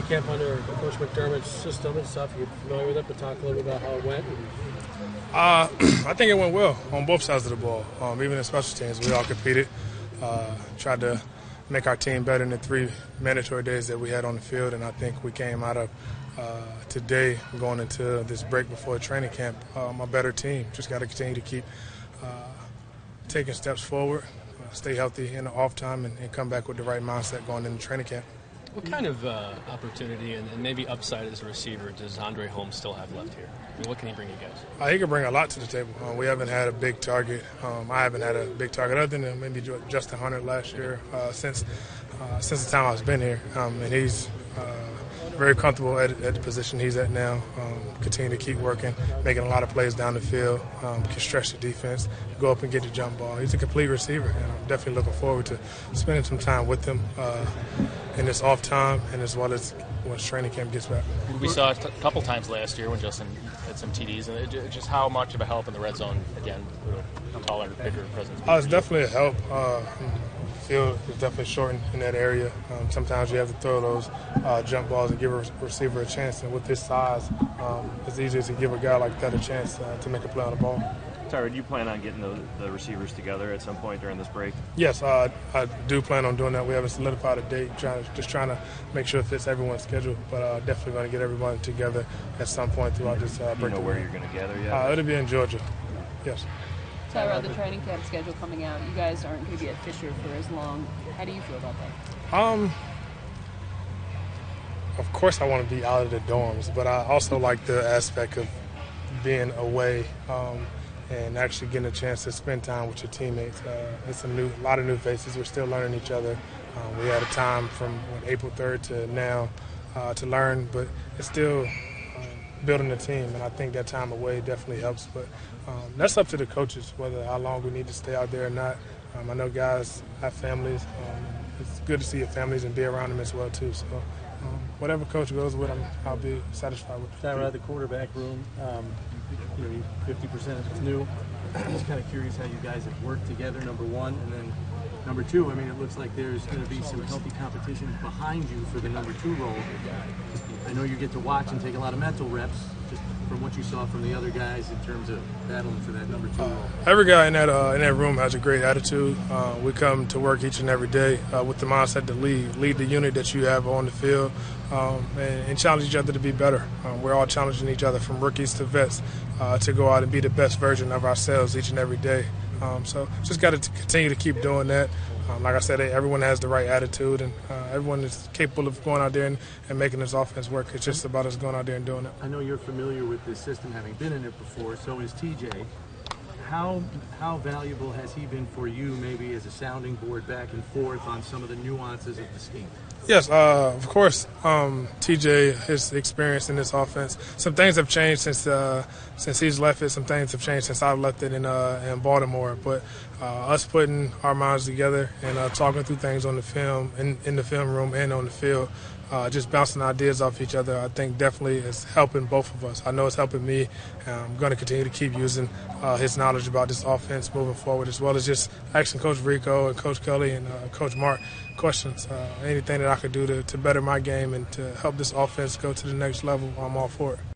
training camp under Coach McDermott's system and stuff. You're familiar with it, but talk a little bit about how it went. I think it went well on both sides of the ball. Even in special teams, we all competed. Tried to make our team better in the 3 mandatory days that we had on the field, and I think we came out of today, going into this break before training camp, a better team. Just got to continue to keep taking steps forward, stay healthy in the off time, and come back with the right mindset going into training camp. What kind of opportunity and maybe upside as a receiver does Andre Holmes still have left here? I mean, what can he bring you guys? He can bring a lot to the table. We haven't had a big target. I haven't had a big target other than maybe Justin Hunter last year since the time I've been here. And he's very comfortable at the position he's at now. Continue to keep working, making a lot of plays down the field, can stretch the defense, go up and get the jump ball. He's a complete receiver, and I'm definitely looking forward to spending some time with him in this off time and as well as once training camp gets back. We saw it a couple times last year when Justin had some TDs, and just how much of a help in the red zone, again, with a taller, bigger presence? It's definitely a help. Field is definitely short in that area. Sometimes you have to throw those jump balls and give a receiver a chance. And with this size, it's easier to give a guy like that a chance to make a play on the ball. Tyrod, do you plan on getting the receivers together at some point during this break? Yes, I do plan on doing that. We haven't solidified a date, just trying to make sure it fits everyone's schedule. But definitely going to get everyone together at some point throughout this break. Do you know where you're going to gather yet? It'll be in Georgia, yes. Tyrod, the training camp schedule coming out, you guys aren't going to be at Fisher for as long. How do you feel about that? Of course I want to be out of the dorms, but I also like the aspect of being away and actually getting a chance to spend time with your teammates. It's a lot of new faces. We're still learning each other. We had a time from April 3rd to now to learn, but it's still building a team, and I think that time away definitely helps. But that's up to the coaches, whether how long we need to stay out there or not. I know guys have families. It's good to see your families and be around them as well, too. So whatever coach goes with, I'll be satisfied with. Tyrod, the quarterback room, 50% of it's new. I'm just kind of curious how you guys have worked together, number one, and then number two, I mean, it looks like there's going to be some healthy competition behind you for the number 2 role. I know you get to watch and take a lot of mental reps, just from what you saw from the other guys in terms of battling for that number 2 role. Every guy in that room has a great attitude. We come to work each and every day with the mindset to lead the unit that you have on the field, and challenge each other to be better. We're all challenging each other, from rookies to vets, to go out and be the best version of ourselves each and every day. So just got to continue to keep doing that. Like I said, everyone has the right attitude, and everyone is capable of going out there and making this offense work. It's just about us going out there and doing it. I know you're familiar with this system, having been in it before. So is TJ. How valuable has he been for you, maybe as a sounding board back and forth on some of the nuances of the scheme? Yes, of course. TJ, his experience in this offense, some things have changed since he's left it. Some things have changed since I've left it in Baltimore. But us putting our minds together and talking through things on the film, in the film room and on the field, just bouncing ideas off each other, I think definitely is helping both of us. I know it's helping me. I'm going to continue to keep using his knowledge about this offense moving forward, as well as just asking Coach Rico and Coach Kelly and Coach Mark questions. Anything that I could do to better my game and to help this offense go to the next level, I'm all for it.